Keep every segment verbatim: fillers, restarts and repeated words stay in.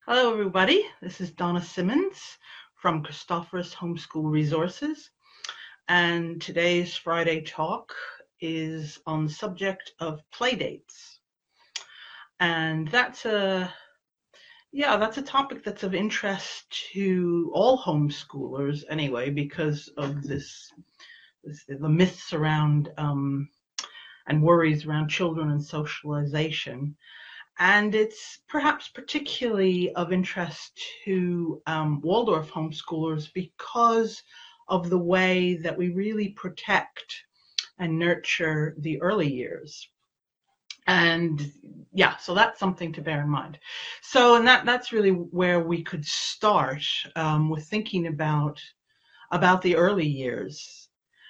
Hello, everybody. This is Donna Simmons from Christophorus Homeschool Resources, and today's Friday talk is on the subject of playdates. And that's a yeah, that's a topic that's of interest to all homeschoolers anyway, because of this, this the myths around um, and worries around children and socialization. And it's perhaps particularly of interest to um, Waldorf homeschoolers because of the way that we really protect and nurture the early years. And yeah, so that's something to bear in mind. So, and that that's really where we could start um, with thinking about about the early years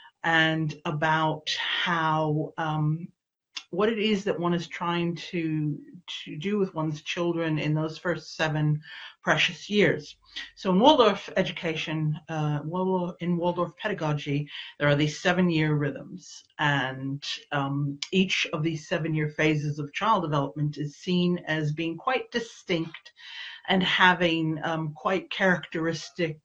and about how um, what it is that one is trying to to do with one's children in those first seven precious years. So in Waldorf education, uh, in Waldorf pedagogy, there are these seven-year rhythms, and um, each of these seven-year phases of child development is seen as being quite distinct and having um, quite characteristic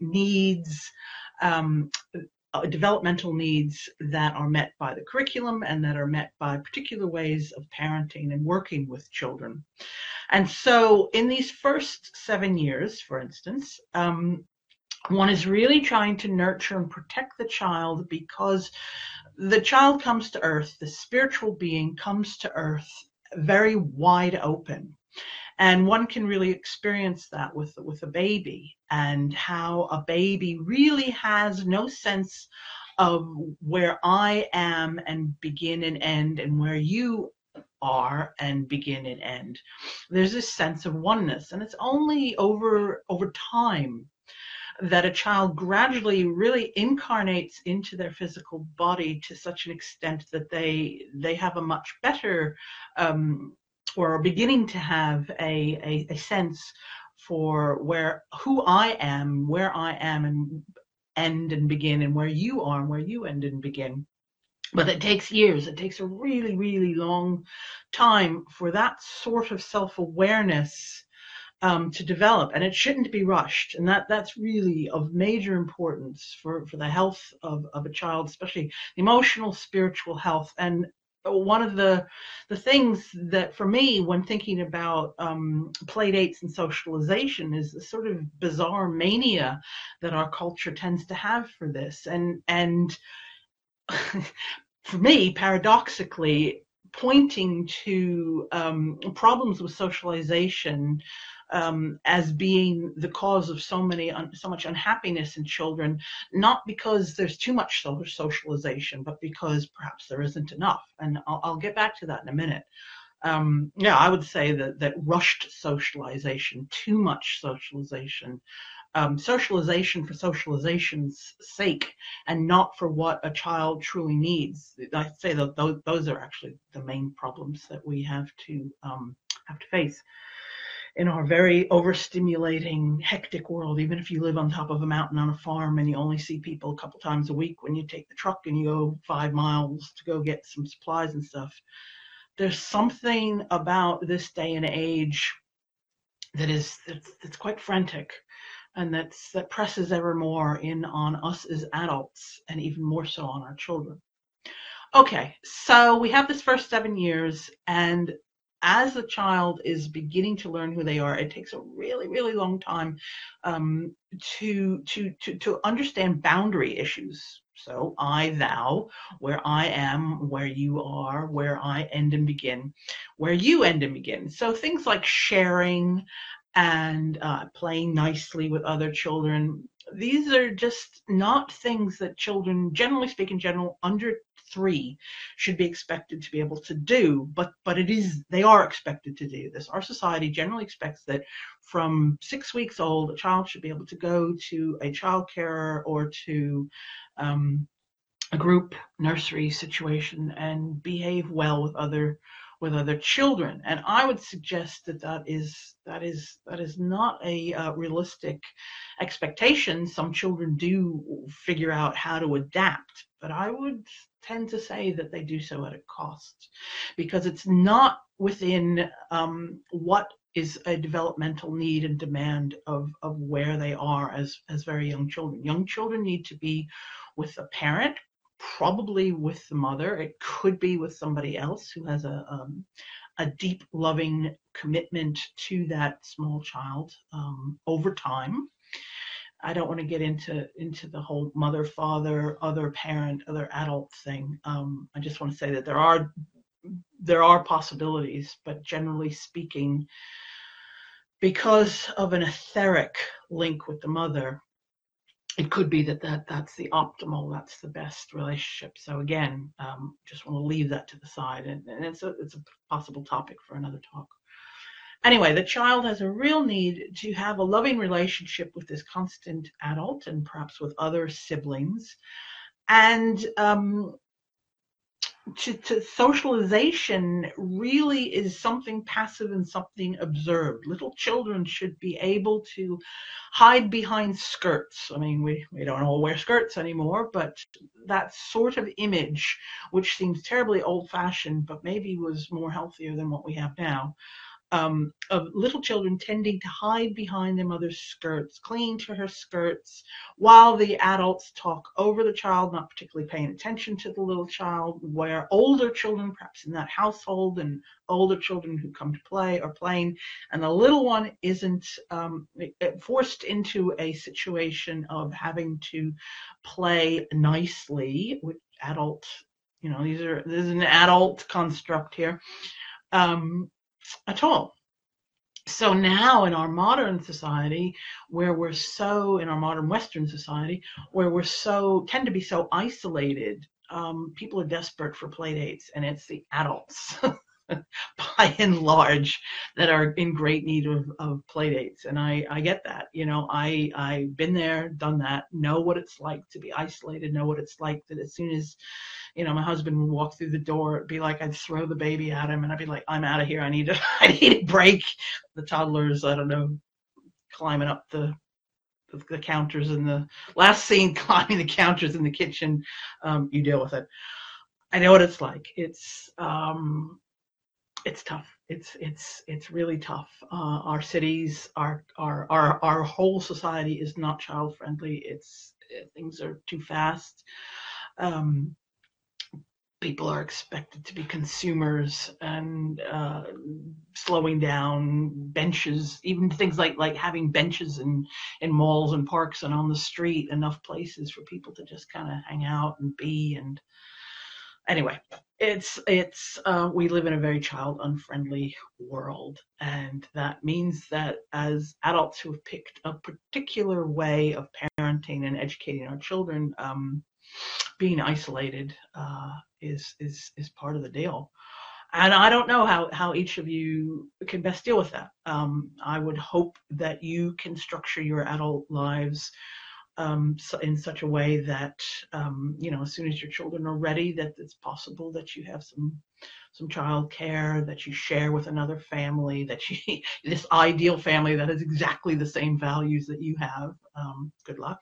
needs, um, uh, developmental needs that are met by the curriculum and that are met by particular ways of parenting and working with children. And so in these first seven years, for instance, um, one is really trying to nurture and protect the child because the child comes to earth, the spiritual being comes to earth very wide open. And one can really experience that with with a baby, and how a baby really has no sense of where I am and begin and end, and where you are and begin and end. There's this sense of oneness, and it's only over over time that a child gradually really incarnates into their physical body to such an extent that they they have a much better um, or are beginning to have a, a, a sense for where who I am, where I am and end and begin, and where you are and where you end and begin. But it takes years. It takes a really, really long time for that sort of self-awareness um, to develop, and it shouldn't be rushed. And that that's really of major importance for, for the health of, of a child, especially emotional, spiritual health. And one of the the things that for me when thinking about um, play dates and socialization is the sort of bizarre mania that our culture tends to have for this. And and for me, paradoxically, pointing to um, problems with socialization um, as being the cause of so many un- so much unhappiness in children, not because there's too much socialization, but because perhaps there isn't enough. And I'll, I'll get back to that in a minute. Um, yeah, I would say that that rushed socialization, too much socialization, um, socialization for socialization's sake and not for what a child truly needs. I'd say that those, those are actually the main problems that we have to um, have to face in our very overstimulating, hectic world. Even if you live on top of a mountain on a farm and you only see people a couple times a week when you take the truck and you go five miles to go get some supplies and stuff, there's something about this day and age that is that's, that's quite frantic, and that's that presses ever more in on us as adults, and even more so on our children. Okay, so we have this first seven years, and as the child is beginning to learn who they are, it takes a really, really long time um, to to to to understand boundary issues. So I, thou, where I am, where you are, where I end and begin, where you end and begin. So things like sharing and uh, playing nicely with other children. These are just not things that children, generally speaking, general under three, should be expected to be able to do. But but it is they are expected to do this. Our society generally expects that from six weeks old, a child should be able to go to a child carer or to um, a group nursery situation and behave well with other with other children. And I would suggest that that is that is that is not a uh, realistic expectation. Some children do figure out how to adapt, but I would tend to say that they do so at a cost, because it's not within um, what is a developmental need and demand of, of where they are as, as very young children. Young children need to be with a parent, probably with the mother. It could be with somebody else who has a, um, a deep, loving commitment to that small child um, over time. I don't want to get into into the whole mother, father, other parent, other adult thing. Um, I just want to say that there are there are possibilities, but generally speaking, because of an etheric link with the mother, it could be that, that that's the optimal, that's the best relationship. So again, um, just want to leave that to the side, and, and it's a it's a possible topic for another talk. Anyway, the child has a real need to have a loving relationship with this constant adult and perhaps with other siblings. And um, to, to socialization really is something passive and something observed. Little children should be able to hide behind skirts. I mean, we, we don't all wear skirts anymore, but that sort of image, which seems terribly old-fashioned, but maybe was more healthier than what we have now, Um, of little children tending to hide behind their mother's skirts, clinging to her skirts, while the adults talk over the child, not particularly paying attention to the little child, where older children, perhaps in that household, and older children who come to play are playing, and the little one isn't um, forced into a situation of having to play nicely with adult, you know, these are, this is an adult construct here. Um, at all. So now in our modern society, where we're so, in our modern Western society, where we're so, tend to be so isolated, um, people are desperate for play dates, and it's the adults, by and large, that are in great need of, of play dates. And I, I get that, you know, I, I've been there, done that, know what it's like to be isolated, know what it's like that as soon as, you know, my husband would walk through the door, it'd be like I'd throw the baby at him, and I'd be like, I'm out of here. I need a, I need a break. The toddler's, I don't know, climbing up the, the, the counters in the last scene, climbing the counters in the kitchen. Um, you deal with it. I know what it's like. It's, um, it's tough. It's, it's, it's really tough. Uh, our cities, our, our, our, our whole society is not child friendly. It's, things are too fast. Um, People are expected to be consumers, and uh, slowing down. Benches, even things like like having benches in in malls and parks and on the street, enough places for people to just kind of hang out and be. And anyway, it's it's uh, we live in a very child unfriendly world, and that means that as adults who have picked a particular way of parenting and educating our children, um, being isolated uh, is is is part of the deal. And I don't know how how each of you can best deal with that. Um, I would hope that you can structure your adult lives um, so in such a way that um, you know, as soon as your children are ready, that it's possible that you have some some child care, that you share with another family, that you this ideal family that has exactly the same values that you have. Um, good luck.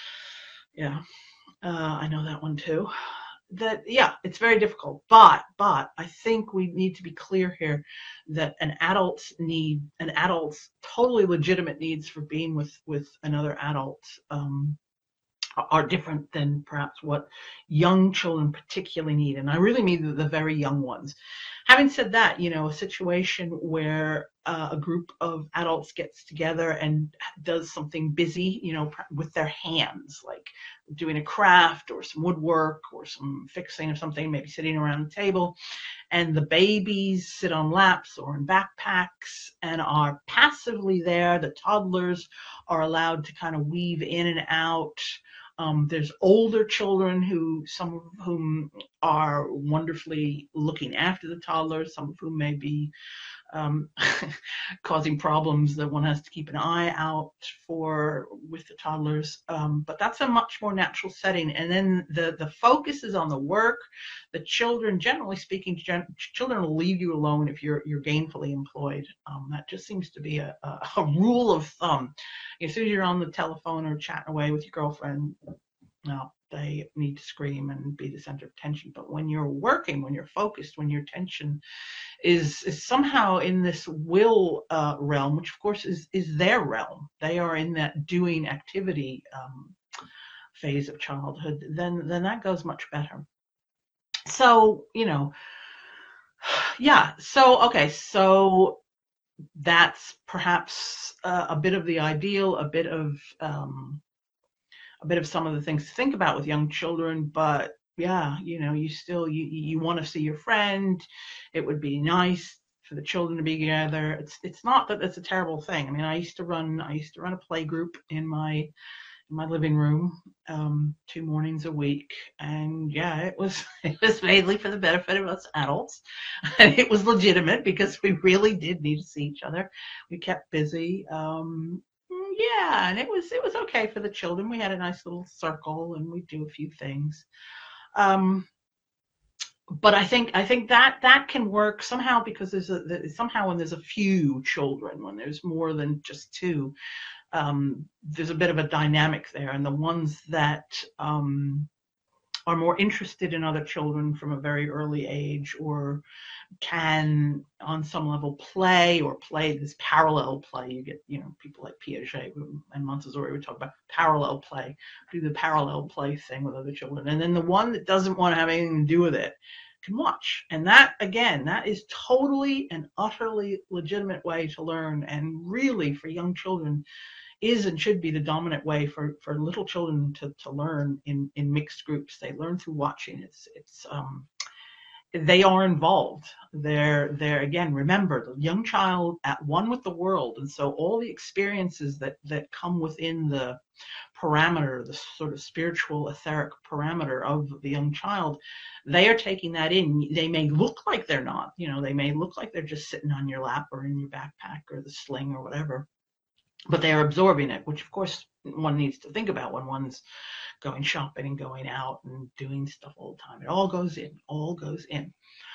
Yeah. Uh, I know that one too. That, yeah, it's very difficult, but but I think we need to be clear here that an adult's need, an adult's totally legitimate needs for being with with another adult um, are different than perhaps what young children particularly need, and I really mean the, the very young ones. Having said that, you know, a situation where uh, a group of adults gets together and does something busy, you know, with their hands, like doing a craft or some woodwork or some fixing of something, maybe sitting around the table, and the babies sit on laps or in backpacks and are passively there. The toddlers are allowed to kind of weave in and out. Um, there's older children who, some of whom are wonderfully looking after the toddlers, some of whom may be um, causing problems that one has to keep an eye out for with the toddlers. Um, but that's a much more natural setting. And then the, the focus is on the work. The children, generally speaking, gen children will leave you alone if you're you're gainfully employed. Um, that just seems to be a, a, a rule of thumb. As soon as you're on the telephone or chatting away with your girlfriend, no, they need to scream and be the center of attention. But when you're working, when you're focused, when your attention is is somehow in this will uh, realm, which of course is is their realm, they are in that doing activity um, phase of childhood, then then that goes much better. So, you know, yeah. So, okay. So that's perhaps uh, a bit of the ideal, a bit of um, a bit of some of the things to think about with young children. But yeah, you know, you still you you want to see your friend. It would be nice for the children to be together. It's it's not that it's a terrible thing. I mean, I used to run I used to run a play group in my in my living room um, two mornings a week, and yeah, it was it was mainly for the benefit of us adults, and it was legitimate because we really did need to see each other. We kept busy. Um, yeah, and it was it was okay for the children. We had a nice little circle, and we'd do a few things. Um, but I think I think that that can work somehow because there's a somehow when there's a few children, when there's more than just two, um, there's a bit of a dynamic there, and the ones that um, are more interested in other children from a very early age, or can on some level play or play this parallel play. You get, you know, people like Piaget and Montessori would talk about parallel play, do the parallel play thing with other children. And then the one that doesn't want to have anything to do with it can watch. And that, again, that is totally and utterly legitimate way to learn, and really for young children is and should be the dominant way for, for little children to, to learn in, in mixed groups. They learn through watching. It's, it's, um, they are involved. They're, they're, again, remember, the young child at one with the world. And so all the experiences that, that come within the parameter, the sort of spiritual etheric parameter of the young child, they are taking that in. They may look like they're not, you know, they may look like they're just sitting on your lap or in your backpack or the sling or whatever, but they are absorbing it, which of course one needs to think about when one's going shopping and going out and doing stuff all the time. It all goes in, all goes in.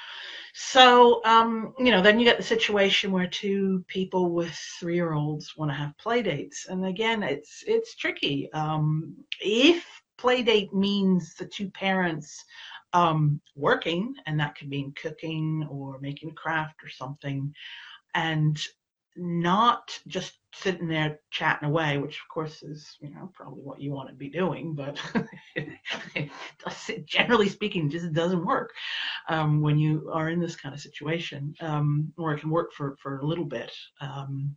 So, um, you know, then you get the situation where two people with three-year-olds want to have play dates. And again, it's it's tricky. Um, if play date means the two parents um, working, and that could mean cooking or making a craft or something, and not just sitting there chatting away, which of course is, you know, probably what you want to be doing, but generally speaking, just doesn't work um, when you are in this kind of situation, um, or it can work for, for a little bit. Um,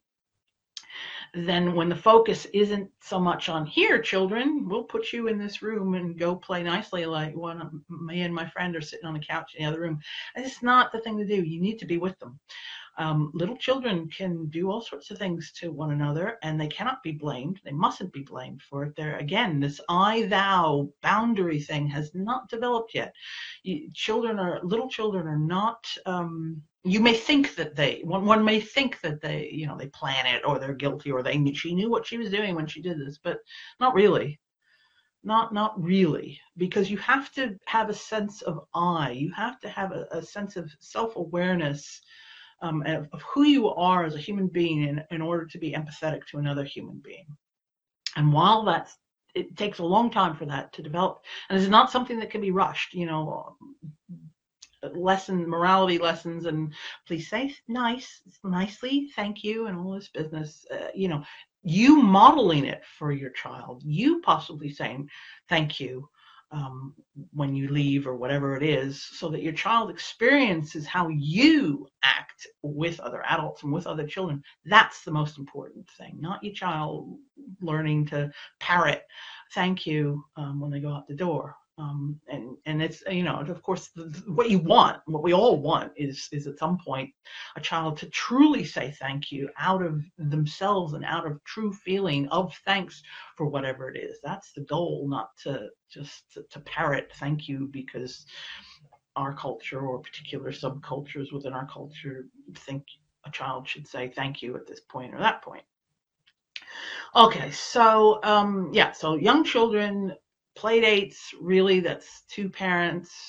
then when the focus isn't so much on, here, children, we'll put you in this room and go play nicely, like one of me and my friend are sitting on the couch in the other room. It's not the thing to do. You need to be with them. Um, little children can do all sorts of things to one another, and they cannot be blamed. They mustn't be blamed for it. They're, again, this I-thou boundary thing has not developed yet. You, children are, little children are not, um, you may think that they, one, one may think that they, you know, they plan it, or they're guilty, or they, she knew what she was doing when she did this, but not really. Not, not really, because you have to have a sense of I. You have to have a, a sense of self-awareness, Um, of, of who you are as a human being in, in order to be empathetic to another human being. And while that's, it takes a long time for that to develop, and it's not something that can be rushed, you know, lesson, morality lessons, and please say nice, nicely, thank you, and all this business, uh, you know, you modeling it for your child, you possibly saying thank you um, when you leave or whatever it is, so that your child experiences how you act with other adults and with other children. That's the most important thing, not your child learning to parrot thank you um, when they go out the door. Um, and and it's, you know, of course, the, what you want, what we all want, is is at some point a child to truly say thank you out of themselves and out of true feeling of thanks for whatever it is. That's the goal, not to just to, to parrot thank you because our culture or particular subcultures within our culture think a child should say thank you at this point or that point. Okay, so um, yeah, so young children, play dates, really, that's two parents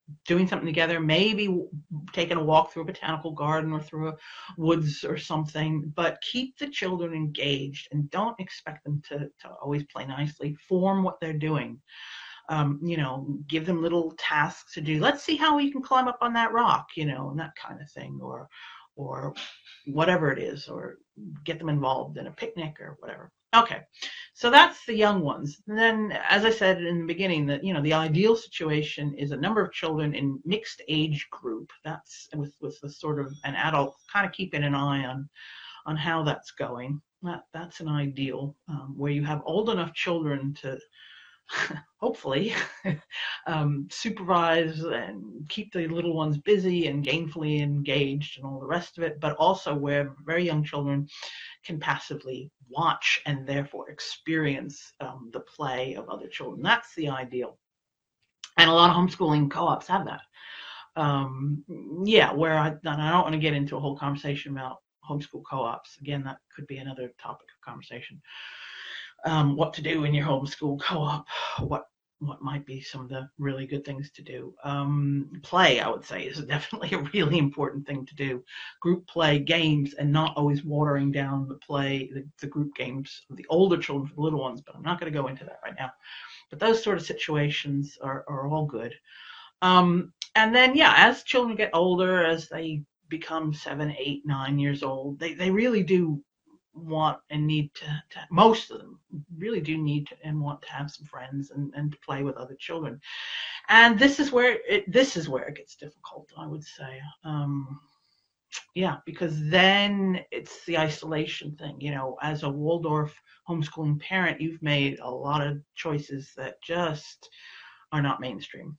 doing something together, maybe taking a walk through a botanical garden or through a woods or something, but keep the children engaged and don't expect them to, to always play nicely. Form what they're doing. Um, you know, give them little tasks to do. Let's see how we can climb up on that rock, you know, and that kind of thing, or, or whatever it is, or get them involved in a picnic or whatever. Okay, so that's the young ones. And then, as I said in the beginning, that, you know, the ideal situation is a number of children in mixed age group. That's with with the sort of an adult kind of keeping an eye on on how that's going. That that's an ideal, um, where you have old enough children to hopefully um, supervise and keep the little ones busy and gainfully engaged and all the rest of it, but also where very young children can passively watch and therefore experience um, the play of other children. That's the ideal. And a lot of homeschooling co-ops have that. Um, yeah, where I, and I don't want to get into a whole conversation about homeschool co-ops. Again, that could be another topic of conversation. Um, what to do in your homeschool co-op, what what might be some of the really good things to do. Um, play, I would say, is definitely a really important thing to do. Group play, games, and not always watering down the play, the, the group games of the older children for the little ones, but I'm not going to go into that right now. But those sort of situations are, are all good. Um, and then, yeah, as children get older, as they become seven, eight, nine years old, they, they really do want and need to, to, most of them really do need to and want to have some friends and, and to play with other children. And this is where it this is where it gets difficult, I would say. Um, yeah, because then it's the isolation thing. You know, as a Waldorf homeschooling parent, you've made a lot of choices that just are not mainstream.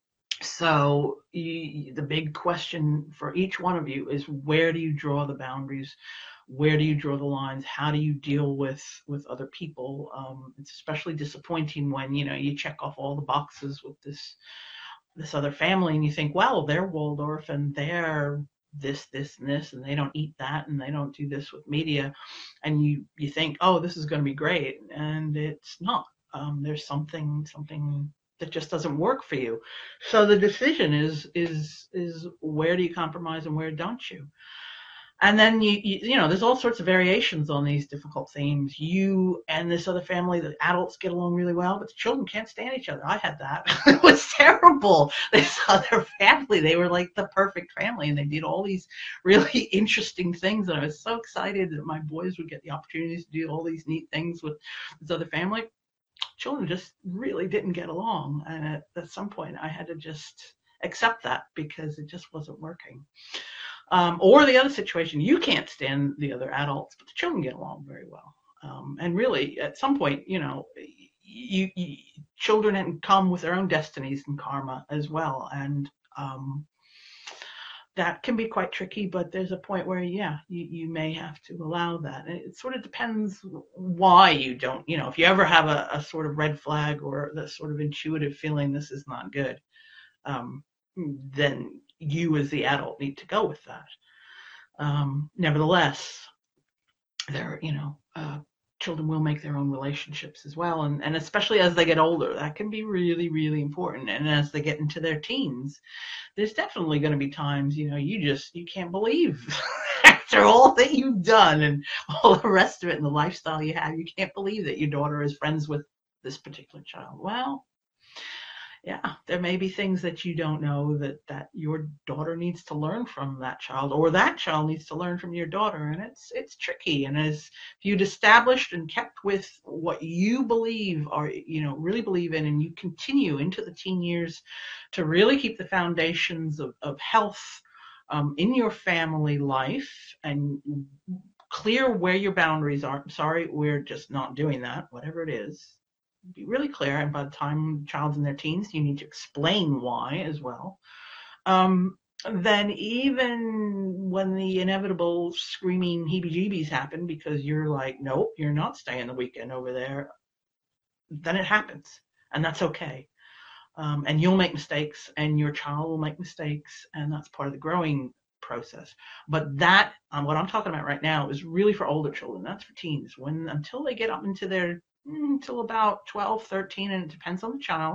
So you, the big question for each one of you is, where do you draw the boundaries? Where do you draw the lines? How do you deal with with other people? Um, it's especially disappointing when, you know, you check off all the boxes with this this other family and you think, well, they're Waldorf and they're this, this, and this, and they don't eat that, and they don't do this with media, and you you think, oh, this is going to be great, and it's not. Um, there's something something that just doesn't work for you. So the decision is is is where do you compromise and where don't you? And then you, you you know, there's all sorts of variations on these difficult themes. You and this other family, the adults get along really well, but the children can't stand each other. I had that. It was terrible. This other family, they were like the perfect family, and they did all these really interesting things, and I was so excited that my boys would get the opportunities to do all these neat things with this other family. Children just really didn't get along, and at, at some point I had to just accept that because it just wasn't working. Um, or the other situation, you can't stand the other adults, but the children get along very well. Um, and really, at some point, you know, you, you children come with their own destinies and karma as well, and um, that can be quite tricky. But there's a point where, yeah, you, you may have to allow that. And it sort of depends why you don't. You know, if you ever have a, a sort of red flag or the sort of intuitive feeling this is not good, um, then you as the adult need to go with that. Um, nevertheless, there, you know, uh, children will make their own relationships as well, and, and especially as they get older, that can be really, really important. And as they get into their teens, there's definitely going to be times, you know, you just you can't believe after all that you've done and all the rest of it and the lifestyle you have, you can't believe that your daughter is friends with this particular child. Well, yeah, there may be things that you don't know that that your daughter needs to learn from that child, or that child needs to learn from your daughter, and it's it's tricky. And as if you'd established and kept with what you believe, or you know really believe in, and you continue into the teen years to really keep the foundations of, of health um, in your family life and clear where your boundaries are. I'm sorry, we're just not doing that, whatever it is. Be really clear, and by the time the child's in their teens, you need to explain why as well. Um, then even when the inevitable screaming heebie-jeebies happen because you're like, nope, you're not staying the weekend over there, then it happens, and that's okay. Um, and you'll make mistakes, and your child will make mistakes, and that's part of the growing process. But that, um, what I'm talking about right now, is really for older children. That's for teens. When until they get up into their until about twelve, thirteen, and it depends on the child,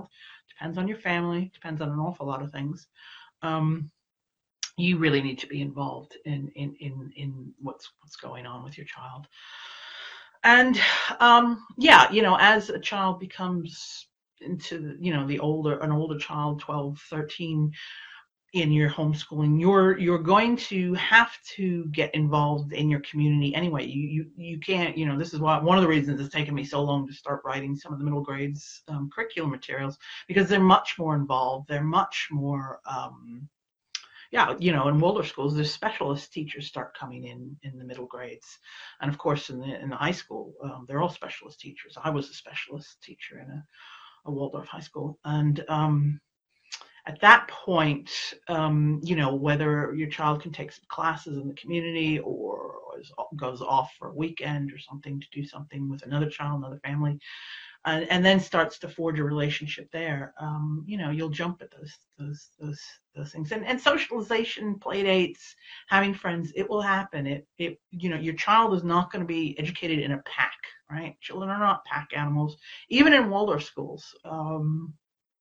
depends on your family, depends on an awful lot of things. Um, you really need to be involved in in in in what's what's going on with your child. And um, yeah, you know, as a child becomes into, you know, the older, an older child, twelve, thirteen, in your homeschooling, you're you're going to have to get involved in your community anyway. You you you can't, you know, this is why one of the reasons it's taken me so long to start writing some of the middle grades um, curriculum materials, because they're much more involved. They're much more um, yeah, you know, in Waldorf schools, there's specialist teachers start coming in in the middle grades, and of course in the in the high school, um, they're all specialist teachers. I was a specialist teacher in a, a Waldorf high school, and um, at that point, um, you know, whether your child can take some classes in the community or is, goes off for a weekend or something to do something with another child, another family, and, and then starts to forge a relationship there, um, you know, you'll jump at those those those those things. And and socialization, play dates, having friends, it will happen. It it you know, your child is not going to be educated in a pack, right? Children are not pack animals, even in Waldorf schools. Um,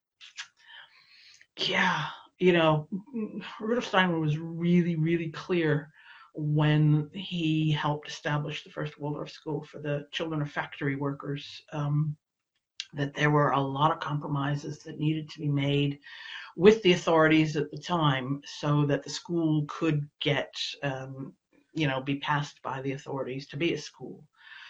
yeah, you know, Rudolf Steiner was really, really clear when he helped establish the first Waldorf school for the children of factory workers, um, that there were a lot of compromises that needed to be made with the authorities at the time so that the school could get, um, you know, be passed by the authorities to be a school.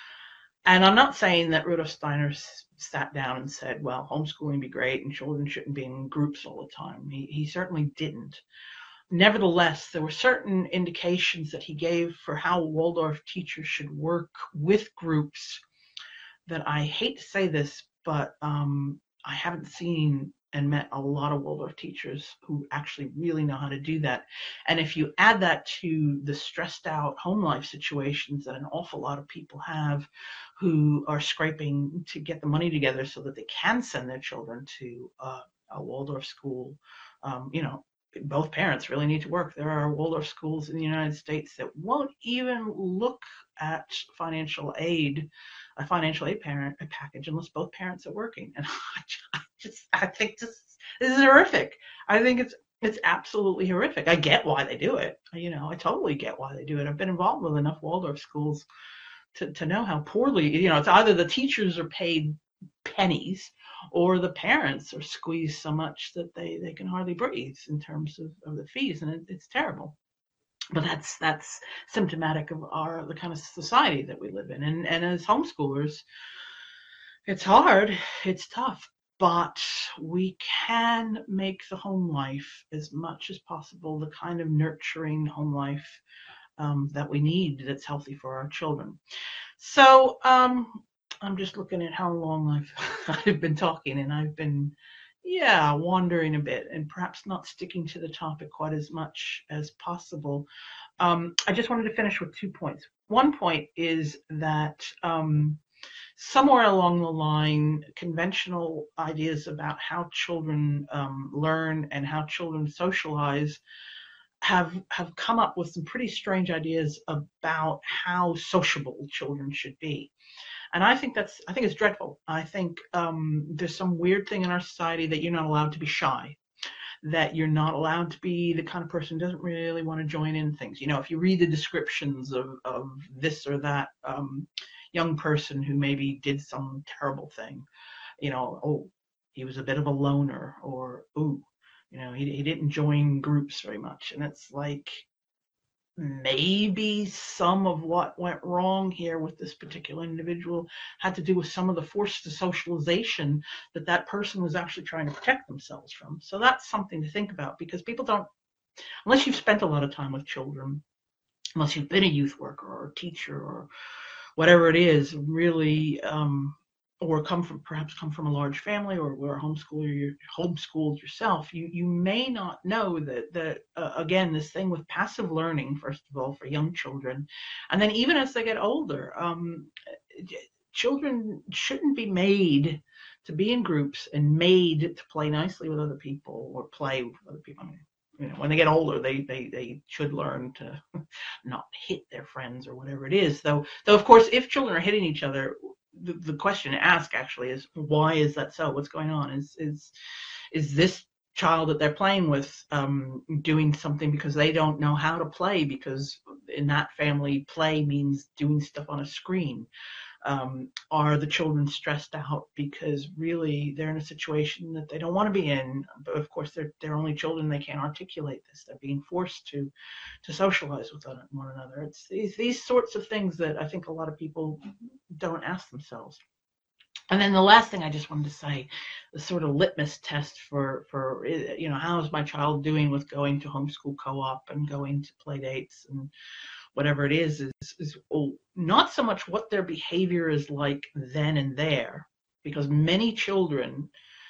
And I'm not saying that Rudolf Steiner sat down and said, well, homeschooling be great and children shouldn't be in groups all the time. He, he certainly didn't. Nevertheless, there were certain indications that he gave for how Waldorf teachers should work with groups that, I hate to say this, but um, I haven't seen and met a lot of Waldorf teachers who actually really know how to do that. And if you add that to the stressed out home life situations that an awful lot of people have, who are scraping to get the money together so that they can send their children to uh, a Waldorf school, um, you know, both parents really need to work. There are Waldorf schools in the United States that won't even look at financial aid, a financial aid parent a package, unless both parents are working. And I just, I think this, this is horrific. I think it's it's absolutely horrific. I get why they do it. You know, I totally get why they do it. I've been involved with enough Waldorf schools to, to know how poorly, you know, it's either the teachers are paid pennies or the parents are squeezed so much that they, they can hardly breathe in terms of, of the fees. And it, it's terrible. But that's that's symptomatic of our the kind of society that we live in. And and as homeschoolers, it's hard, it's tough, but we can make the home life as much as possible the kind of nurturing home life um, that we need, that's healthy for our children. So um, I'm just looking at how long I've I've been talking, and I've been yeah wandering a bit and perhaps not sticking to the topic quite as much as possible. Um, I just wanted to finish with two points. One point is that um, somewhere along the line, conventional ideas about how children um, learn and how children socialize have have come up with some pretty strange ideas about how sociable children should be. And I think that's I think it's dreadful. I think um, there's some weird thing in our society that you're not allowed to be shy, that you're not allowed to be the kind of person who doesn't really want to join in things. You know, if you read the descriptions of, of this or that um, young person who maybe did some terrible thing, you know, oh, he was a bit of a loner, or, ooh, you know, he, he didn't join groups very much. And it's like, maybe some of what went wrong here with this particular individual had to do with some of the forced socialization that that person was actually trying to protect themselves from. So that's something to think about, because people don't, unless you've spent a lot of time with children, unless you've been a youth worker or a teacher or whatever it is, really, um, or come from perhaps come from a large family, or were a homeschooler, you're homeschooled yourself, you you may not know that that uh, again, this thing with passive learning, first of all, for young children, and then even as they get older, um, children shouldn't be made to be in groups and made to play nicely with other people or play with other people. I mean, you know, when they get older, they they they should learn to not hit their friends or whatever it is. Though though of course, if children are hitting each other, the, the question to ask actually is, why is that so? What's going on? Is is is this child that they're playing with um, doing something because they don't know how to play? Because in that family, play means doing stuff on a screen. Um, are the children stressed out because really they're in a situation that they don't want to be in? But of course, they're they're only children; they can't articulate this. They're being forced to to socialize with one another. It's these these sorts of things that I think a lot of people don't ask themselves. And then the last thing I just wanted to say, the sort of litmus test for for you know, how is my child doing with going to homeschool co-op and going to play dates and whatever it is, is, is oh, not so much what their behavior is like then and there, because many children,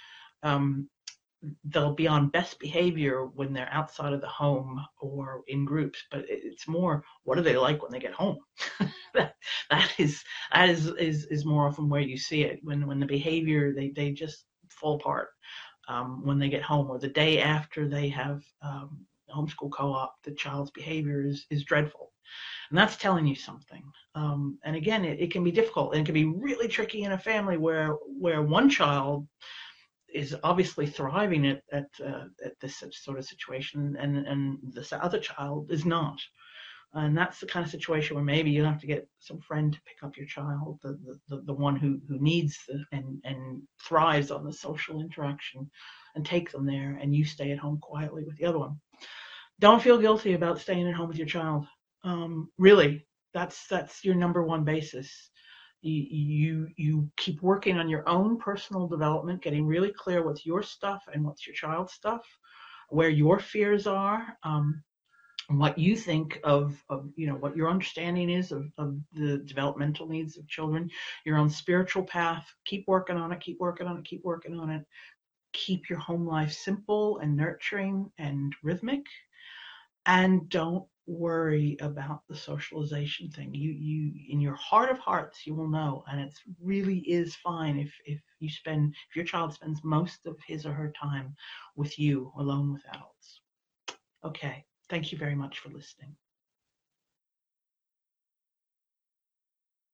um, they'll be on best behavior when they're outside of the home or in groups, but it's more, what are they like when they get home? that, that is that is, is is more often where you see it, when when the behavior, they, they just fall apart um, when they get home, or the day after they have um, homeschool co-op, the child's behavior is, is dreadful. And that's telling you something. Um, and again, it, it can be difficult, and it can be really tricky in a family where where one child is obviously thriving at at, uh, at this sort of situation, and and this other child is not. And that's the kind of situation where maybe you have to get some friend to pick up your child, the the, the one who, who needs the, and, and thrives on the social interaction, and take them there, and you stay at home quietly with the other one. Don't feel guilty about staying at home with your child. Um, really, that's that's your number one basis. You, you you keep working on your own personal development, getting really clear what's your stuff and what's your child's stuff, where your fears are, um, what you think of, of you know, what your understanding is of, of the developmental needs of children, your own spiritual path. Keep working on it. Keep working on it. Keep working on it. Keep your home life simple and nurturing and rhythmic. And don't worry about the socialization thing. You, you, in your heart of hearts, you will know, and it really is fine if, if you spend, if your child spends most of his or her time with you, alone with adults. Okay, thank you very much for listening.